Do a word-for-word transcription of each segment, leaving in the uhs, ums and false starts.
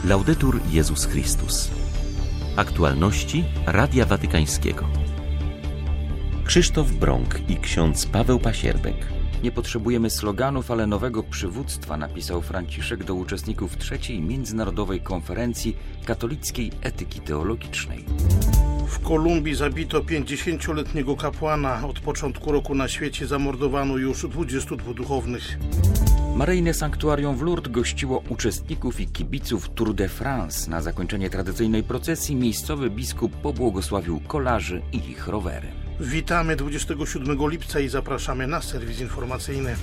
Laudetur Jezus Chrystus. Aktualności Radia Watykańskiego. Krzysztof Brąk i ksiądz Paweł Pasierbek. Nie potrzebujemy sloganów, ale nowego przywództwa, napisał Franciszek do uczestników trzeciej Międzynarodowej Konferencji Katolickiej Etyki Teologicznej. W Kolumbii zabito pięćdziesięcioletniego kapłana. Od początku roku na świecie zamordowano już dwudziestu dwóch duchownych. Maryjne sanktuarium w Lourdes gościło uczestników i kibiców Tour de France. Na zakończenie tradycyjnej procesji miejscowy biskup pobłogosławił kolarzy i ich rowery. Witamy dwudziestego siódmego lipca i zapraszamy na serwis informacyjny.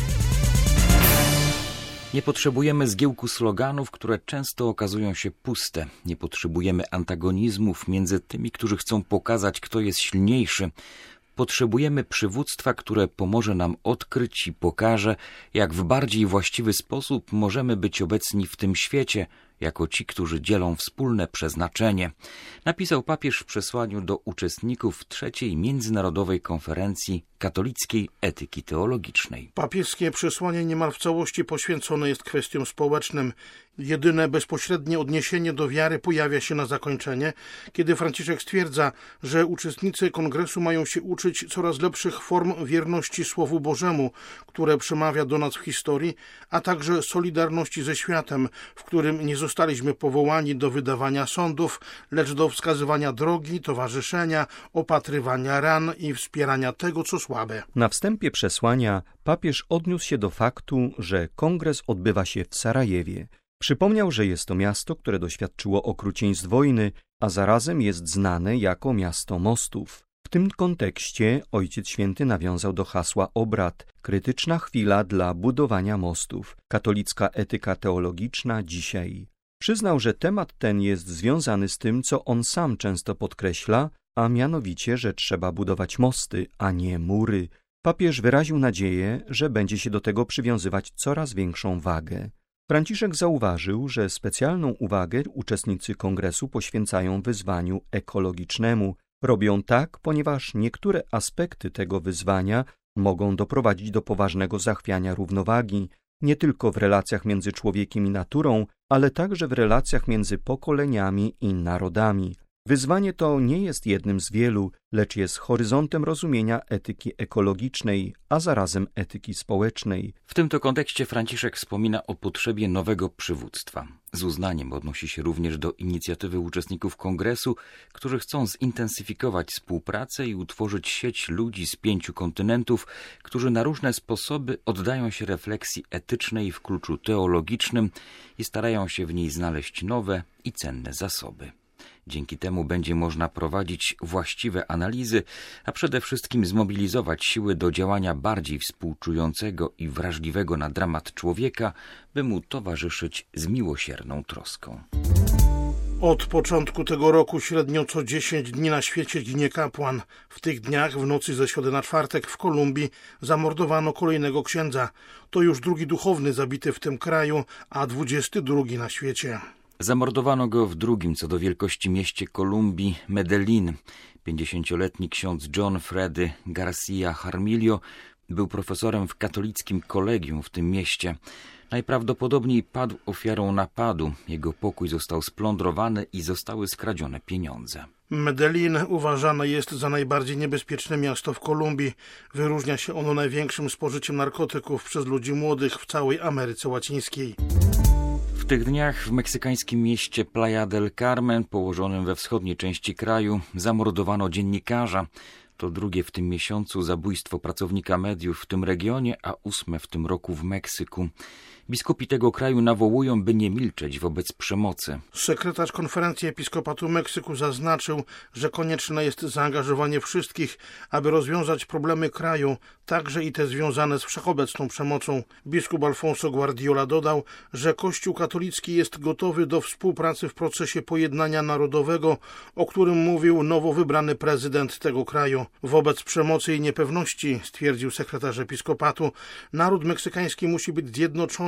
Nie potrzebujemy zgiełku sloganów, które często okazują się puste. Nie potrzebujemy antagonizmów między tymi, którzy chcą pokazać, kto jest silniejszy. Potrzebujemy przywództwa, które pomoże nam odkryć i pokaże, jak w bardziej właściwy sposób możemy być obecni w tym świecie, jako ci, którzy dzielą wspólne przeznaczenie, napisał papież w przesłaniu do uczestników trzeciej Międzynarodowej Konferencji Katolickiej Etyki Teologicznej. Papieskie przesłanie niemal w całości poświęcone jest kwestiom społecznym. Jedyne bezpośrednie odniesienie do wiary pojawia się na zakończenie, kiedy Franciszek stwierdza, że uczestnicy kongresu mają się uczyć coraz lepszych form wierności Słowu Bożemu, które przemawia do nas w historii, a także solidarności ze światem, w którym nie zostaliśmy powołani do wydawania sądów, lecz do wskazywania drogi, towarzyszenia, opatrywania ran i wspierania tego, co słabe. Na wstępie przesłania papież odniósł się do faktu, że kongres odbywa się w Sarajewie. Przypomniał, że jest to miasto, które doświadczyło okrucieństw wojny, a zarazem jest znane jako miasto mostów. W tym kontekście Ojciec Święty nawiązał do hasła obrad, krytyczna chwila dla budowania mostów, katolicka etyka teologiczna dzisiaj. Przyznał, że temat ten jest związany z tym, co on sam często podkreśla, a mianowicie, że trzeba budować mosty, a nie mury. Papież wyraził nadzieję, że będzie się do tego przywiązywać coraz większą wagę. Franciszek zauważył, że specjalną uwagę uczestnicy kongresu poświęcają wyzwaniu ekologicznemu. Robią tak, ponieważ niektóre aspekty tego wyzwania mogą doprowadzić do poważnego zachwiania równowagi, nie tylko w relacjach między człowiekiem i naturą, ale także w relacjach między pokoleniami i narodami. Wyzwanie to nie jest jednym z wielu, lecz jest horyzontem rozumienia etyki ekologicznej, a zarazem etyki społecznej. W tym to kontekście Franciszek wspomina o potrzebie nowego przywództwa. Z uznaniem odnosi się również do inicjatywy uczestników kongresu, którzy chcą zintensyfikować współpracę i utworzyć sieć ludzi z pięciu kontynentów, którzy na różne sposoby oddają się refleksji etycznej w kluczu teologicznym i starają się w niej znaleźć nowe i cenne zasoby. Dzięki temu będzie można prowadzić właściwe analizy, a przede wszystkim zmobilizować siły do działania bardziej współczującego i wrażliwego na dramat człowieka, by mu towarzyszyć z miłosierną troską. Od początku tego roku średnio co dziesięć dni na świecie ginie kapłan. W tych dniach, w nocy ze środy na czwartek w Kolumbii, zamordowano kolejnego księdza. To już drugi duchowny zabity w tym kraju, a dwudziesty drugi na świecie. Zamordowano go w drugim co do wielkości mieście Kolumbii, Medellin. pięćdziesięcioletni ksiądz John Freddy Garcia Jaramillo był profesorem w katolickim kolegium w tym mieście. Najprawdopodobniej padł ofiarą napadu. Jego pokój został splądrowany i zostały skradzione pieniądze. Medellin uważane jest za najbardziej niebezpieczne miasto w Kolumbii. Wyróżnia się ono największym spożyciem narkotyków przez ludzi młodych w całej Ameryce Łacińskiej. W tych dniach w meksykańskim mieście Playa del Carmen, położonym we wschodniej części kraju, zamordowano dziennikarza. To drugie w tym miesiącu zabójstwo pracownika mediów w tym regionie, a ósme w tym roku w Meksyku. Biskupi tego kraju nawołują, by nie milczeć wobec przemocy. Sekretarz Konferencji Episkopatu Meksyku zaznaczył, że konieczne jest zaangażowanie wszystkich, aby rozwiązać problemy kraju, także i te związane z wszechobecną przemocą. Biskup Alfonso Guardiola dodał, że Kościół katolicki jest gotowy do współpracy w procesie pojednania narodowego, o którym mówił nowo wybrany prezydent tego kraju. Wobec przemocy i niepewności, stwierdził sekretarz Episkopatu, naród meksykański musi być zjednoczony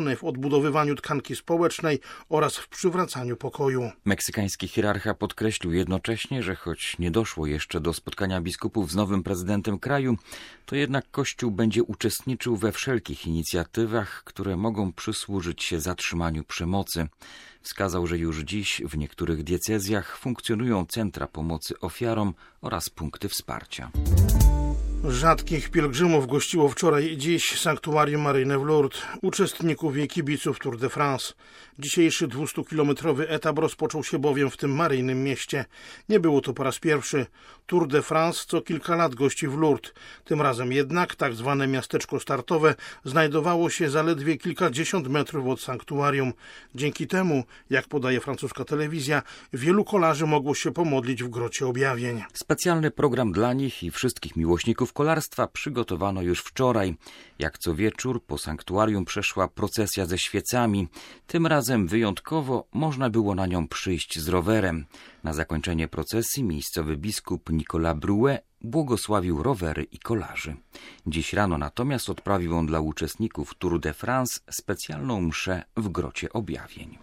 zaangażowany w odbudowywaniu tkanki społecznej oraz w przywracaniu pokoju. Meksykański hierarcha podkreślił jednocześnie, że choć nie doszło jeszcze do spotkania biskupów z nowym prezydentem kraju, to jednak Kościół będzie uczestniczył we wszelkich inicjatywach, które mogą przysłużyć się zatrzymaniu przemocy. Wskazał, że już dziś w niektórych diecezjach funkcjonują centra pomocy ofiarom oraz punkty wsparcia. Rzadkich pielgrzymów gościło wczoraj i dziś sanktuarium maryjne w Lourdes, uczestników i kibiców Tour de France. Dzisiejszy dwustukilometrowy etap rozpoczął się bowiem w tym maryjnym mieście. Nie było to po raz pierwszy. Tour de France co kilka lat gości w Lourdes. Tym razem jednak tak zwane miasteczko startowe znajdowało się zaledwie kilkadziesiąt metrów od sanktuarium. Dzięki temu, jak podaje francuska telewizja, wielu kolarzy mogło się pomodlić w Grocie Objawień. Specjalny program dla nich i wszystkich miłośników kolarstwa przygotowano już wczoraj. Jak co wieczór po sanktuarium przeszła procesja ze świecami. Tym razem wyjątkowo można było na nią przyjść z rowerem. Na zakończenie procesji miejscowy biskup Nicolas Brouet błogosławił rowery i kolarzy. Dziś rano natomiast odprawił on dla uczestników Tour de France specjalną mszę w Grocie Objawień.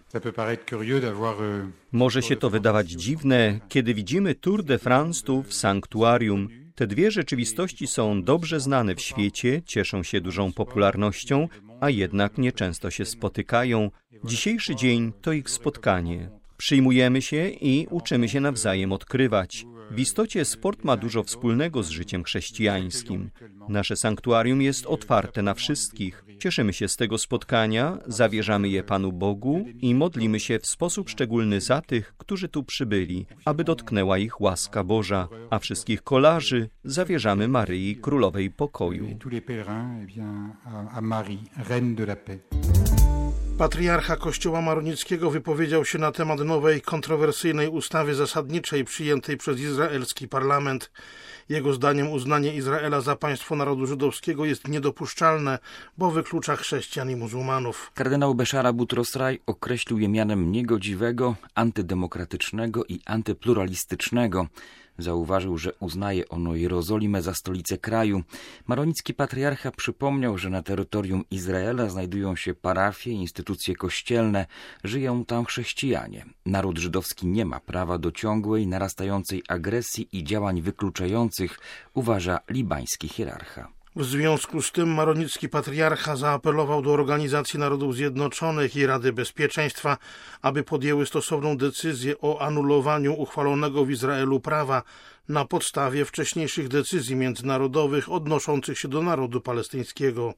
Może się to wydawać dziwne, kiedy widzimy Tour de France tu w sanktuarium. Te dwie rzeczywistości są dobrze znane w świecie, cieszą się dużą popularnością, a jednak nieczęsto się spotykają. Dzisiejszy dzień to ich spotkanie. Przyjmujemy się i uczymy się nawzajem odkrywać. W istocie sport ma dużo wspólnego z życiem chrześcijańskim. Nasze sanktuarium jest otwarte na wszystkich. Cieszymy się z tego spotkania, zawierzamy je Panu Bogu i modlimy się w sposób szczególny za tych, którzy tu przybyli, aby dotknęła ich łaska Boża, a wszystkich kolarzy zawierzamy Maryi, Królowej Pokoju. Patriarcha Kościoła Maronickiego wypowiedział się na temat nowej, kontrowersyjnej ustawy zasadniczej przyjętej przez izraelski parlament. Jego zdaniem uznanie Izraela za państwo narodu żydowskiego jest niedopuszczalne, bo wyklucza chrześcijan i muzułmanów. Kardynał Beszara Butrosraj określił je mianem niegodziwego, antydemokratycznego i antypluralistycznego. Zauważył, że uznaje ono Jerozolimę za stolicę kraju. Maronicki patriarcha przypomniał, że na terytorium Izraela znajdują się parafie i instytucje kościelne. Żyją tam chrześcijanie. Naród żydowski nie ma prawa do ciągłej, narastającej agresji i działań wykluczających, uważa libański hierarcha. W związku z tym maronicki patriarcha zaapelował do Organizacji Narodów Zjednoczonych i Rady Bezpieczeństwa, aby podjęły stosowną decyzję o anulowaniu uchwalonego w Izraelu prawa na podstawie wcześniejszych decyzji międzynarodowych odnoszących się do narodu palestyńskiego.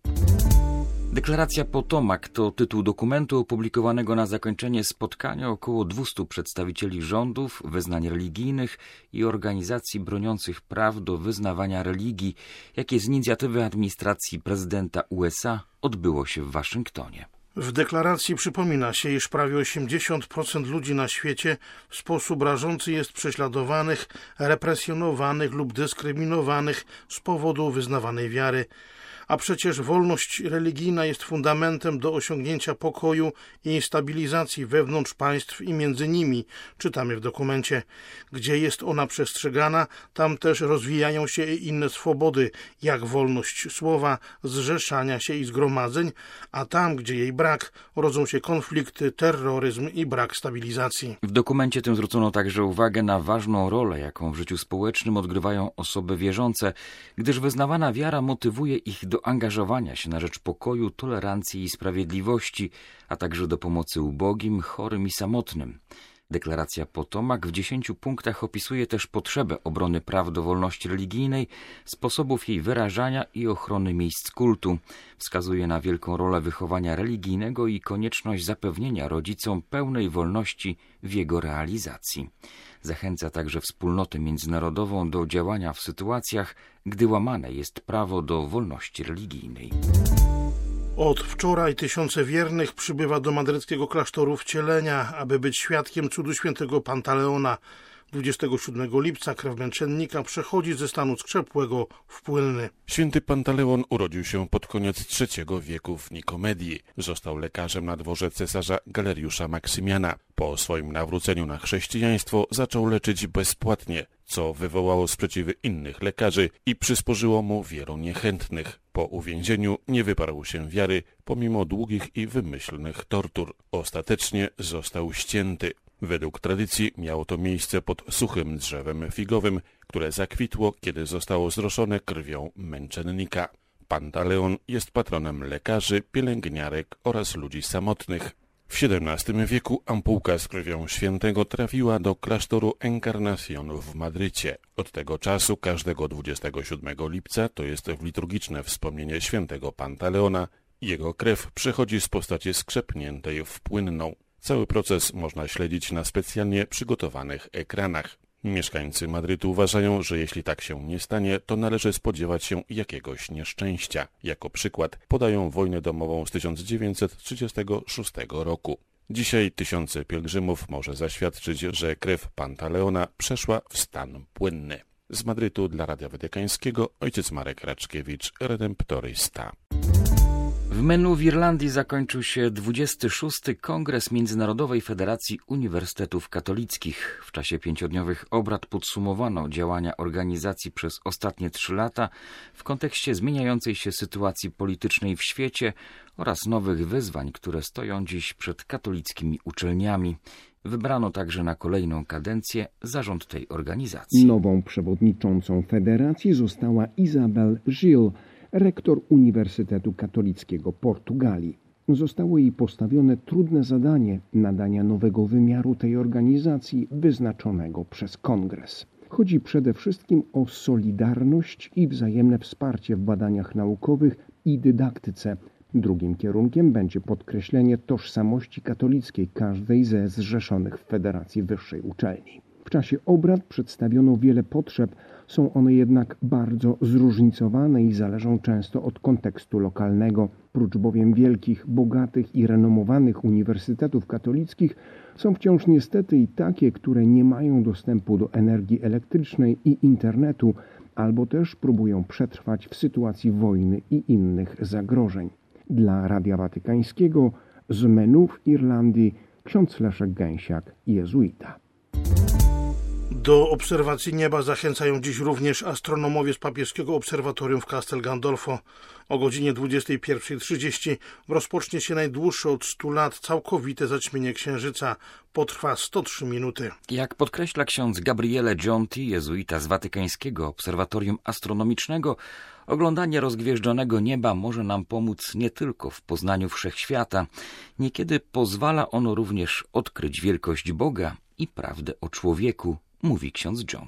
Deklaracja Potomak to tytuł dokumentu opublikowanego na zakończenie spotkania około dwustu przedstawicieli rządów, wyznań religijnych i organizacji broniących praw do wyznawania religii, jakie z inicjatywy administracji prezydenta U S A odbyło się w Waszyngtonie. W deklaracji przypomina się, iż prawie osiemdziesiąt procent ludzi na świecie w sposób rażący jest prześladowanych, represjonowanych lub dyskryminowanych z powodu wyznawanej wiary. A przecież wolność religijna jest fundamentem do osiągnięcia pokoju i stabilizacji wewnątrz państw i między nimi, czytamy w dokumencie. Gdzie jest ona przestrzegana, tam też rozwijają się inne swobody, jak wolność słowa, zrzeszania się i zgromadzeń, a tam, gdzie jej brak, rodzą się konflikty, terroryzm i brak stabilizacji. W dokumencie tym zwrócono także uwagę na ważną rolę, jaką w życiu społecznym odgrywają osoby wierzące, gdyż wyznawana wiara motywuje ich do do angażowania się na rzecz pokoju, tolerancji i sprawiedliwości, a także do pomocy ubogim, chorym i samotnym. Deklaracja Potomak w dziesięciu punktach opisuje też potrzebę obrony praw do wolności religijnej, sposobów jej wyrażania i ochrony miejsc kultu. Wskazuje na wielką rolę wychowania religijnego i konieczność zapewnienia rodzicom pełnej wolności w jego realizacji. Zachęca także wspólnotę międzynarodową do działania w sytuacjach, gdy łamane jest prawo do wolności religijnej. Od wczoraj tysiące wiernych przybywa do madryckiego klasztoru Wcielenia, aby być świadkiem cudu świętego Pantaleona. dwudziestego siódmego lipca krew męczennika przechodzi ze stanu skrzepłego w płynny. Święty Pantaleon urodził się pod koniec trzeciego wieku w Nikomedii. Został lekarzem na dworze cesarza Galeriusza Maksymiana. Po swoim nawróceniu na chrześcijaństwo zaczął leczyć bezpłatnie, co wywołało sprzeciwy innych lekarzy i przysporzyło mu wielu niechętnych. Po uwięzieniu nie wyparł się wiary, pomimo długich i wymyślnych tortur. Ostatecznie został ścięty. Według tradycji miało to miejsce pod suchym drzewem figowym, które zakwitło, kiedy zostało zroszone krwią męczennika. Pantaleon jest patronem lekarzy, pielęgniarek oraz ludzi samotnych. W siedemnastym wieku ampułka z krwią świętego trafiła do klasztoru Encarnación w Madrycie. Od tego czasu każdego dwudziestego siódmego lipca, to jest w liturgiczne wspomnienie świętego Pantaleona, jego krew przechodzi z postaci skrzepniętej w płynną. Cały proces można śledzić na specjalnie przygotowanych ekranach. Mieszkańcy Madrytu uważają, że jeśli tak się nie stanie, to należy spodziewać się jakiegoś nieszczęścia. Jako przykład podają wojnę domową z tysiąc dziewięćset trzydziestego szóstego roku. Dzisiaj tysiące pielgrzymów może zaświadczyć, że krew Pantaleona przeszła w stan płynny. Z Madrytu dla Radia Watykańskiego ojciec Marek Raczkiewicz, redemptorysta. W Menu w Irlandii zakończył się dwudziesty szósty Kongres Międzynarodowej Federacji Uniwersytetów Katolickich. W czasie pięciodniowych obrad podsumowano działania organizacji przez ostatnie trzy lata w kontekście zmieniającej się sytuacji politycznej w świecie oraz nowych wyzwań, które stoją dziś przed katolickimi uczelniami. Wybrano także na kolejną kadencję zarząd tej organizacji. Nową przewodniczącą federacji została Isabel Gil, rektor Uniwersytetu Katolickiego Portugalii. Zostało jej postawione trudne zadanie nadania nowego wymiaru tej organizacji wyznaczonego przez Kongres. Chodzi przede wszystkim o solidarność i wzajemne wsparcie w badaniach naukowych i dydaktyce. Drugim kierunkiem będzie podkreślenie tożsamości katolickiej każdej ze zrzeszonych w Federacji Wyższej Uczelni. W czasie obrad przedstawiono wiele potrzeb, są one jednak bardzo zróżnicowane i zależą często od kontekstu lokalnego. Prócz bowiem wielkich, bogatych i renomowanych uniwersytetów katolickich są wciąż niestety i takie, które nie mają dostępu do energii elektrycznej i internetu, albo też próbują przetrwać w sytuacji wojny i innych zagrożeń. Dla Radia Watykańskiego z Menu w Irlandii ksiądz Leszek Gęsiak, jezuita. Do obserwacji nieba zachęcają dziś również astronomowie z papieskiego obserwatorium w Castel Gandolfo. O godzinie dwudziestej pierwszej trzydzieści rozpocznie się najdłuższe od stu lat całkowite zaćmienie Księżyca. Potrwa sto trzy minuty. Jak podkreśla ksiądz Gabriele Gionti, jezuita z Watykańskiego Obserwatorium Astronomicznego, oglądanie rozgwieżdżonego nieba może nam pomóc nie tylko w poznaniu wszechświata. Niekiedy pozwala ono również odkryć wielkość Boga i prawdę o człowieku, mówi ksiądz Gionti.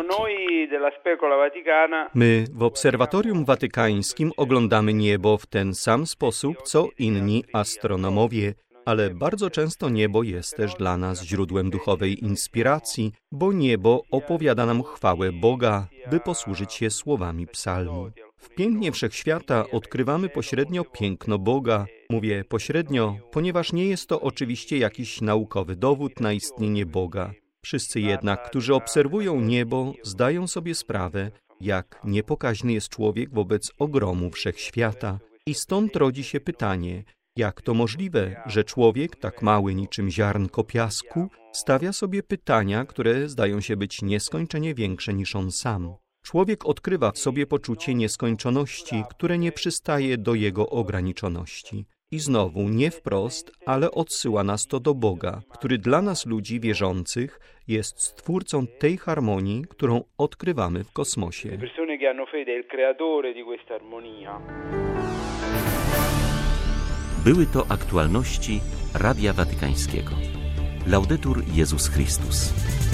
My w Obserwatorium Watykańskim oglądamy niebo w ten sam sposób, co inni astronomowie, ale bardzo często niebo jest też dla nas źródłem duchowej inspiracji, bo niebo opowiada nam chwałę Boga, by posłużyć się słowami psalmu. W pięknie wszechświata odkrywamy pośrednio piękno Boga. Mówię pośrednio, ponieważ nie jest to oczywiście jakiś naukowy dowód na istnienie Boga. Wszyscy jednak, którzy obserwują niebo, zdają sobie sprawę, jak niepokaźny jest człowiek wobec ogromu wszechświata. I stąd rodzi się pytanie, jak to możliwe, że człowiek, tak mały niczym ziarnko piasku, stawia sobie pytania, które zdają się być nieskończenie większe niż on sam. Człowiek odkrywa w sobie poczucie nieskończoności, które nie przystaje do jego ograniczoności. I znowu, nie wprost, ale odsyła nas to do Boga, który dla nas ludzi wierzących jest stwórcą tej harmonii, którą odkrywamy w kosmosie. Były to aktualności Radia Watykańskiego. Laudetur Jezus Chrystus.